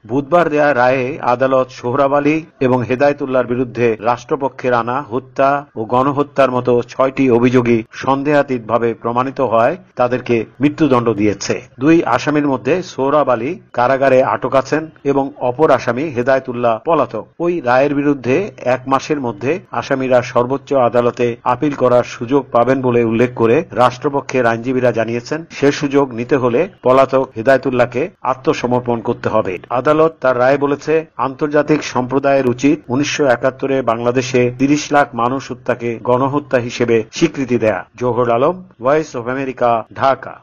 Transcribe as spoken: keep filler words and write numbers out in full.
বুধবার দেয়া রায়ে আদালত সোহরাব আলী এবং হেদায়েতুল্লাহর বিরুদ্ধে রাষ্ট্রপক্ষের আনা হত্যা ও গণহত্যার মতো ছয়টি অভিযোগই সন্দেহাতীতভাবে প্রমাণিত হওয়ায় তাদেরকে মৃত্যুদণ্ড দিয়েছে। দুই আসামির মধ্যে সোহরাব আলী কারাগারে আটক আছেন এবং অপর আসামি হেদায়েতুল্লাহ পলাতক। ওই রায়ের বিরুদ্ধে এক মাসের মধ্যে আসামিরা সর্বোচ্চ আদালতে আপিল করার সুযোগ পাবেন বলে উল্লেখ করে রাষ্ট্রপক্ষের আইনজীবীরা জানিয়েছেন, সে সুযোগ নিতে হলে পলাতক হেদায়েতুল্লাহকে আত্মসমর্পণ করতে হবে। আদালত তার রায়ে বলেছে, আন্তর্জাতিক সম্প্রদায়ের উচিত উনিশশো একাত্তরে বাংলাদেশে তিরিশ লাখ মানুষ হত্যাকে গণহত্যা হিসেবে স্বীকৃতি দেয়া। Johar Alam, Voice of America, Dhaka.